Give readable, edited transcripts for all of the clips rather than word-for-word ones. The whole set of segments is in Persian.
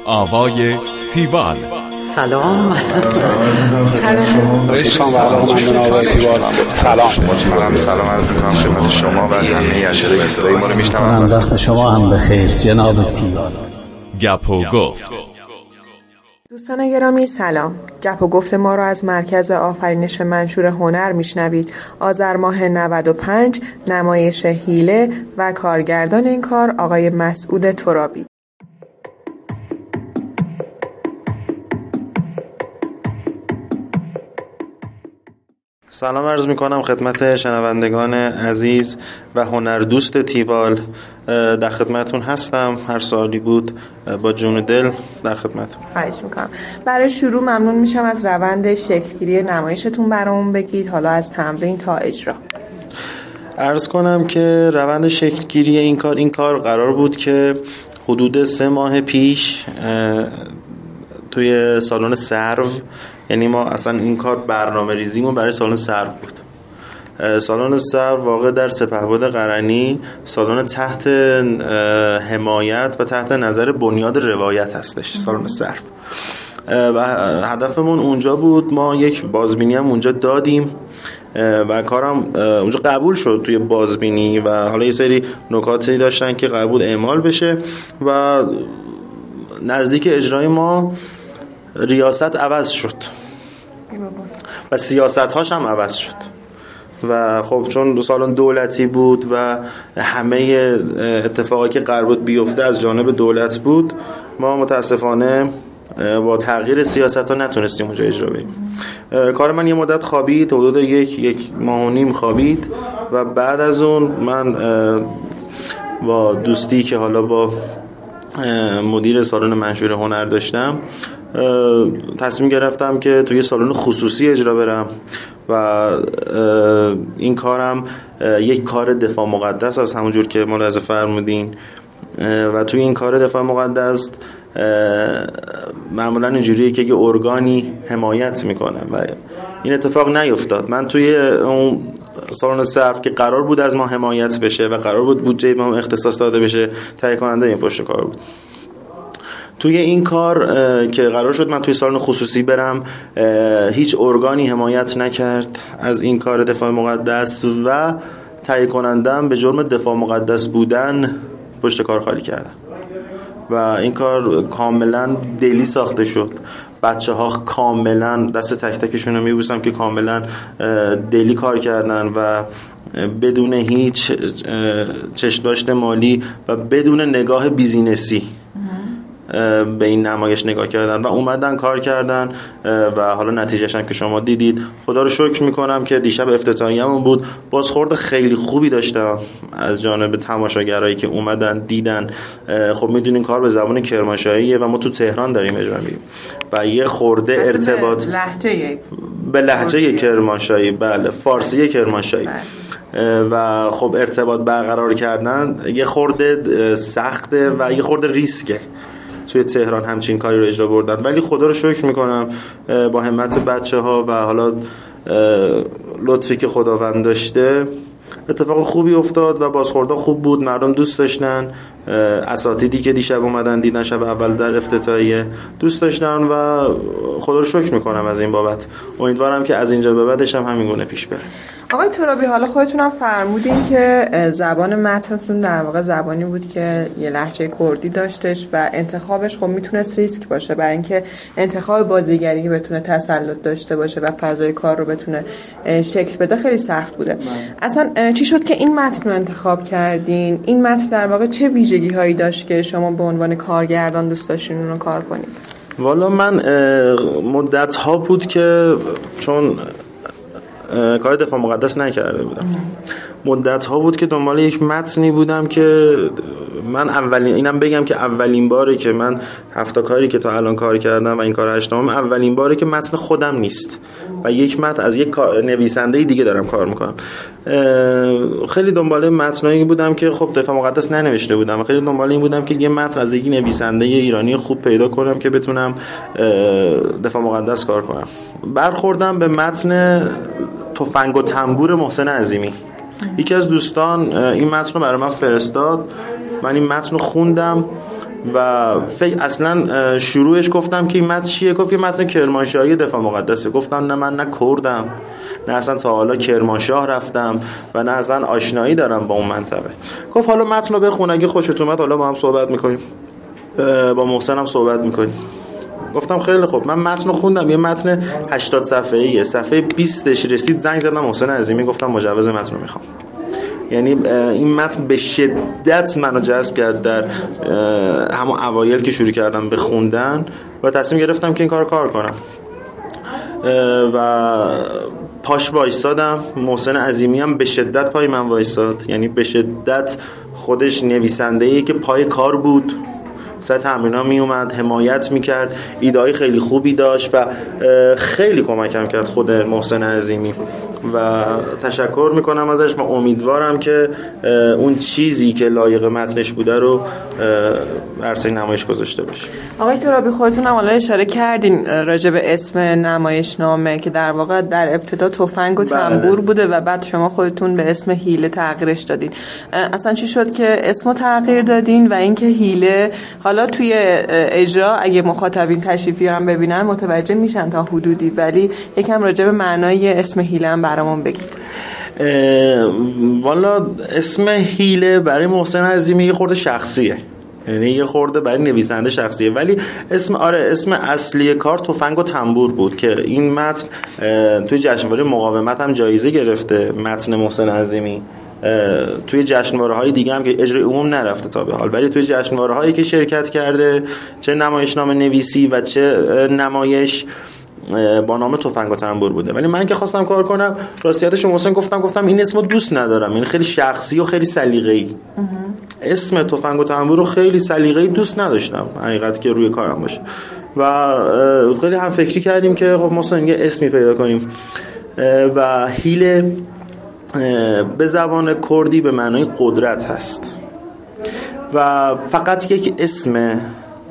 آوای تیوال. سلام. سلام عرض می‌کنم خدمت شما و همه اجرای صدای ما رو میشنوند. وقت شما هم بخیر جناب تیوال. گپ و گفت. دوستان گرامی سلام. گپ و گفت ما را از مرکز آفرینش منشور هنر میشنوید. آذر ماه 95 نمایش حیله و کارگردان این کار آقای مسعود ترابی. سلام عرض میکنم خدمت شنوندگان عزیز و هنردوست تیوال. در خدمتون هستم، هر سوالی بود با جون دل در خدمتون. خواهش میکنم. برای شروع ممنون میشم از روند شکلگیری نمایشتون برامون بگید، حالا از تمرین تا اجرا. عرض کنم که روند شکلگیری این کار قرار بود که حدود 3 ماه پیش توی سالن سرو، یعنی ما اصلا این کار برنامه ریزیمون برای سالن سرو بود. سالن سرو واقع در سپهبد قرنی، سالن تحت حمایت و تحت نظر بنیاد روایت هستش. سالن سرو و هدفمون اونجا بود. ما یک بازبینی هم اونجا دادیم و کارم اونجا قبول شد توی بازبینی و حالا یه سری نکاتی داشتن که قبول اعمال بشه و نزدیک اجرای ما ریاست عوض شد و سیاست هاش هم عوض شد و خب چون سالن دولتی بود و همه اتفاقی که قرار بود بیفته از جانب دولت بود، ما متاسفانه با تغییر سیاست ها نتونستیم اونجا اجرا بریم. کار من یه مدت خوابید، حدود یک ماه و نیم خوابید و بعد از اون من با دوستی که حالا با مدیر سالن منشور هنر داشتم تصمیم گرفتم که توی سالن خصوصی اجرا برم و این کارم یک کار دفاع مقدس از همونجور که ملاحظه فرمودین و توی این کار دفاع مقدس معمولا اینجوریه که یه ارگانی حمایت میکنه و این اتفاق نیفتاد. من توی اون سالن صرف که قرار بود از ما حمایت بشه و قرار بود بودجه ما اختصاص داده بشه، تهیه کننده این پشت کار بود. توی این کار که قرار شد من توی سالن خصوصی برم، هیچ ارگانی حمایت نکرد از این کار دفاع مقدس و تهیه کنندم به جرم دفاع مقدس بودن پشت کار خالی کردن و این کار کاملا دلی ساخته شد. بچه ها کاملا دست تک تکشون رو میبوسم که کاملا دلی کار کردن و بدون هیچ چشم‌داشت مالی و بدون نگاه بیزینسی به این نمایش نگاه کردن و اومدن کار کردن و حالا نتیجهش هم که شما دیدید. خدا رو شکر میکنم که دیشب افتتاحیه‌مون بود. بازخورد خیلی خوبی داشتم از جانب تماشاگرایی که اومدن دیدن. خب میدونین کار به زبان کرمانشاهیه و ما تو تهران داریم اجرا می‌کنیم و یه خورده ارتباط به لهجه کرمانشاهی، بله، فارسی کرمانشاهی و خب ارتباط برقرار کردن یه خورده سخته و یه خورده ریسکه توی تهران همچین کاری رو اجرا بردن، ولی خدا رو شکر میکنم با همت بچه ها و حالا لطفی که خداوند داشته اتفاق خوبی افتاد و بازخوردها خوب بود، مردم دوست داشتن. اساتیدی که دیشب اومدن دیدن شب اول در افتتاحیه دوست داشتن و خدا رو شکر میکنم از این بابت. امیدوارم که از اینجا به بعدش هم همین گونه پیش بره. آقای ترابی، حالا خودتون هم فرمودین که زبان متنتون در واقع زبانی بود که یه لهجه کردی داشتش و انتخابش خب میتونست ریسک باشه، برای اینکه انتخاب بازیگری که بتونه تسلط داشته باشه و فضای کار رو بتونه شکل بده خیلی سخت بوده. اصلا چی شد که این متن رو انتخاب کردین؟ این متن در واقع چه ویژگی هایی داشت که شما به عنوان کارگردان دوست داشتین اون رو کار کنید؟ والا من مدت ها بود که چون کار دفاع مقدس نکرده بودم، مدت ها بود که دنبال یک متنی بودم که من اینم بگم که اولین باره که من 7 کاری که تا الان کار کردم و این کار 8م اولین باره که متن خودم نیست و یک متن از یک نویسنده دیگه دارم کار میکنم. خیلی دنبال متنایی بودم که خب دفاع مقدس ننوشته بودم، خیلی دنبال این بودم که یه متن از یک نویسنده ایرانی خوب پیدا کنم که بتونم دفاع مقدس کار کنم. برخوردم به متن تفنگ و تنبور محسن عظیمی. یکی از دوستان این متن رو برای من فرستاد، من این متن رو خوندم و اصلا شروعش گفتم که این متن چیه؟ گفت یه متن کرمانشاهی دفاع مقدسه. گفتم نه، من نه کردم، نه اصلا تا حالا کرمانشاه رفتم و نه اصلا آشنایی دارم با اون منطقه. گفت حالا متن رو بخون، اگه خوشت اومد حالا با هم صحبت میکنیم، با محسن هم صحبت میکنیم. گفتم خیلی خوب. من متن رو خوندم، یه متن 80 صفحه‌ایه. صفحه 20ش رسید زنگ زدم محسن عظیمی، گفتم مجوز متن رو میخوام. یعنی این متن به شدت منو جذب کرد در همون اوایل که شروع کردم به خوندن و تصمیم گرفتم که این کار کنم و پاش وایسادم. محسن عظیمی هم به شدت پای من وایساد، یعنی به شدت خودش نویسنده‌ایه که پای کار بود، سر تمرینا می اومد، حمایت میکرد، ایده‌های خیلی خوبی داشت و خیلی کمکم کرد خود محسن عظیمی و تشکر میکنم ازش و امیدوارم که اون چیزی که لایق متنش بوده رو عرصه نمایش گذاشته باشه. آقای ترابی، خودتون هم حالا اشاره کردین راجع به اسم نمایشنامه که در واقع در ابتدا تفنگ و تنبور بوده و بعد شما خودتون به اسم حیله تغییرش دادین. اصلا چی شد که اسمو تغییر دادین و اینکه حیله حالا توی اجرا اگه مخاطبین تشریفی هم ببینن متوجه میشن تا حدودی، ولی یکم راجع به معنای اسم حیله هم برامون بگید. والا اسم حیله برای محسن عظیمی یه خورده شخصیه، یعنی یه خورده برای نویسنده شخصیه، ولی اسم اصلی کار تفنگ و تنبور بود که این متن توی جشنواره مقاومت هم جایزه گرفته. متن محسن عظیمی توی جشنواره‌های دیگه هم که اجرای عموم نرفته تا به حال، ولی توی جشنواره‌هایی که شرکت کرده، چه نمایشنامه نویسی و چه نمایش، با نام تفنگ و تنبور بوده. ولی من که خواستم کار کنم، راستیتش محسن گفتم این اسمو دوست ندارم، این خیلی شخصی و خیلی سلیقه‌ای. اسم تفنگ و تنبور رو خیلی سلیقه‌ای دوست نداشتم حقیقت که روی کارم باشه و خیلی هم فکری کردیم که خب محسن یه اسمی پیدا کنیم و حیله به زبان کردی به معنای قدرت هست و فقط یک اسم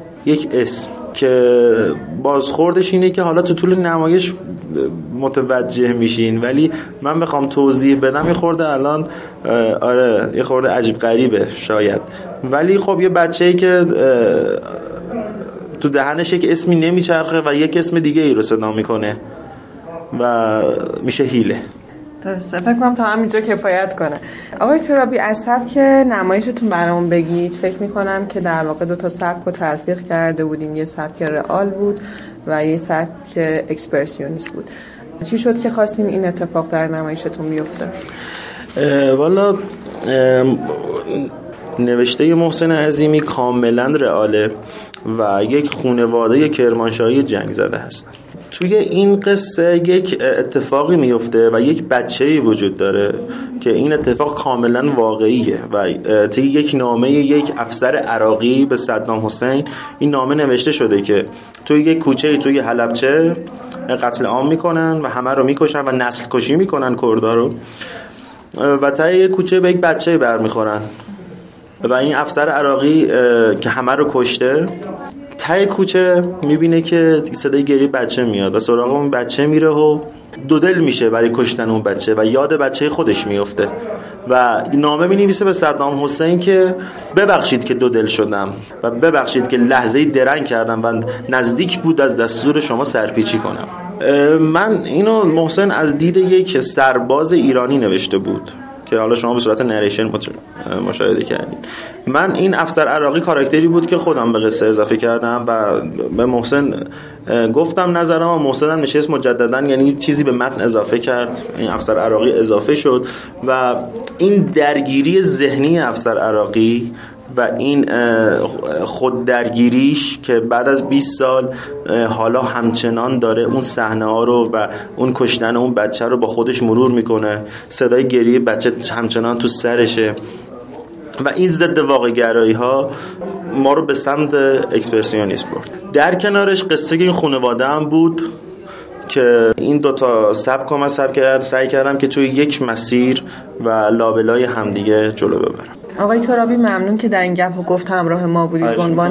که بازخوردش اینه که حالا تو طول نمایش متوجه میشین، ولی من بخوام توضیح بدم یه خورده الان یه خورده عجیب غریبه شاید، ولی خب یه بچه‌ای که تو دهنش یک اسمی نمیچرخه و یک اسم دیگه ای رو صدا میکنه و میشه حیله. درسته، فکر کنم تا همینجا کفایت کنه. آقای ترابی، از سبک نمایشتون برامون بگید. فکر میکنم که در واقع 2 سبک رو تلفیق کرده بودین، یه سبک رئال بود و یه سبک اکسپرسیونیست بود. چی شد که خواستین این اتفاق در نمایشتون بیفته؟ والا نوشته محسن عظیمی کاملا رئاله و یک خانواده کرمانشاهی جنگ زده هستن. توی این قصه یک اتفاقی میفته و یک بچه‌ای وجود داره که این اتفاق کاملا واقعیه و توی یک نامه یک افسر عراقی به صدام حسین این نامه نوشته شده که توی یک کوچه توی حلبچه قتل عام میکنن و همه رو میکشن و نسل کشی میکنن کردها رو و تا یک کوچه به یک بچه‌ای برمیخورن و این افسر عراقی که همه رو کشته ته کوچه میبینه که صدای گریه بچه میاد و سراغ اون بچه میره و دو دل میشه برای کشتن اون بچه و یاد بچه خودش میفته و نامه مینویسه به صدام حسین که ببخشید که دو دل شدم و ببخشید که لحظه‌ای درنگ کردم و نزدیک بود از دستور شما سرپیچی کنم. من اینو محسن از دید یک سرباز ایرانی نوشته بود که حالا شما به صورت نریشن مشاهده کردید. من این افسر عراقی کاراکتری بود که خودم به قصه اضافه کردم و به محسن گفتم نظرم و محسن هم نشست مجددا یعنی چیزی به متن اضافه کرد، این افسر عراقی اضافه شد و این درگیری ذهنی افسر عراقی و این خود درگیریش که بعد از 20 سال حالا همچنان داره اون صحنه ها رو و اون کشتن اون بچه رو با خودش مرور میکنه، صدای گریه بچه همچنان تو سرشه و این ضد واقع گرایی ها ما رو به سمت اکسپرسیونیسم برد. در کنارش قصه این خانواده هم بود که این 2 سبک من سعی کردم که توی یک مسیر و لابلای همدیگه جلو ببرم. آقای ترابی، ممنون که در این گپ و گفت همراه ما بودید. به عنوان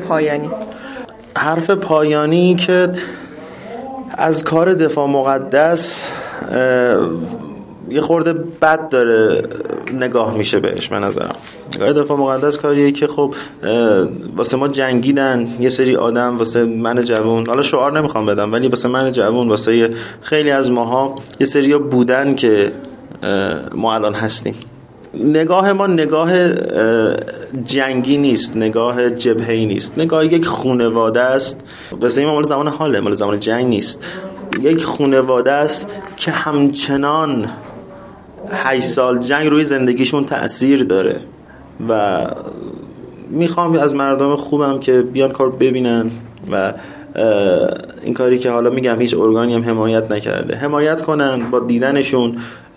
حرف پایانی که از کار دفاع مقدس یه خورده بد داره نگاه میشه بهش. به نظرم نگاه دفاع مقدس کاریه که خب واسه ما جنگیدن یه سری آدم، واسه من جوون، حالا شعار نمیخوام بدم ولی واسه من جوون، واسه خیلی از ماها یه سریا بودن که ما الان هستیم. نگاه ما نگاه جنگی نیست، نگاه جبهه‌ای نیست، نگاه یک خانواده است. واسه ما مال زمان حاله، مال زمان جنگ نیست. یک خانواده است که همچنان 8 سال جنگ روی زندگیشون تأثیر داره و میخوام از مردم خوبم که بیان کار ببینن و این کاری که حالا میگم هیچ ارگانی هم حمایت نکرده حمایت کنن با دیدنشون.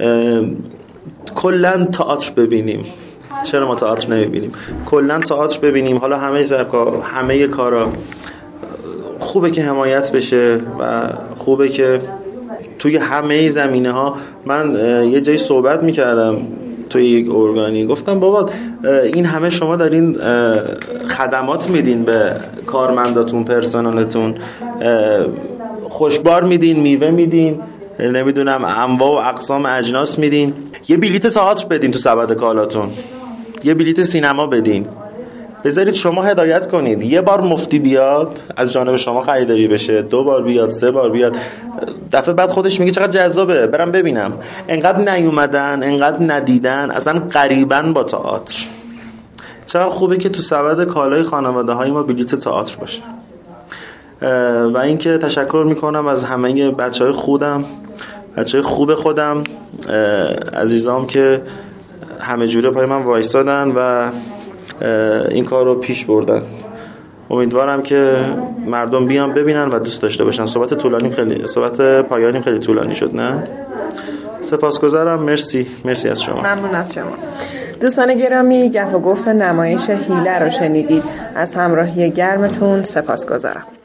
کلن تئاتر ببینیم. چرا ما تئاتر نمیبینیم؟ کلن تئاتر ببینیم. حالا همه کارا خوبه که حمایت بشه و خوبه که توی همه زمینه ها. من یه جایی صحبت میکردم توی یک ارگانی، گفتم بابا این همه شما دارین خدمات میدین به کارمنداتون، پرسنلتون، خوشبار میدین، میوه میدین، نمیدونم انواع و اقسام اجناس میدین، یه بلیت تئاتر بدین تو سبد کالاتون، یه بلیت سینما بدین، بذارید شما هدایت کنید. یه بار مفتی بیاد از جانب شما خریداری بشه، 2 بار بیاد، 3 بار بیاد، دفعه بعد خودش میگه چقدر جذابه برم ببینم. انقدر نیومدن، انقدر ندیدن، اصلا غریبن با تئاتر. چقدر خوبه که تو سبد کالای خانواده های ما بلیت تئاتر باشه. و اینکه تشکر میکنم از همه بچهای خودم، بچهای خوب خودم، عزیزام که همه جوره پای من وایسادن و این کار رو پیش بردن. امیدوارم که مردم بیان ببینن و دوست داشته باشن. صحبت پایانی خیلی طولانی شد، نه؟ سپاسگزارم. مرسی از شما. ممنون از شما. دوستان گرامی، گپ و گفت نمایش حیله رو شنیدید. از همراهی گرمتون سپاسگزارم.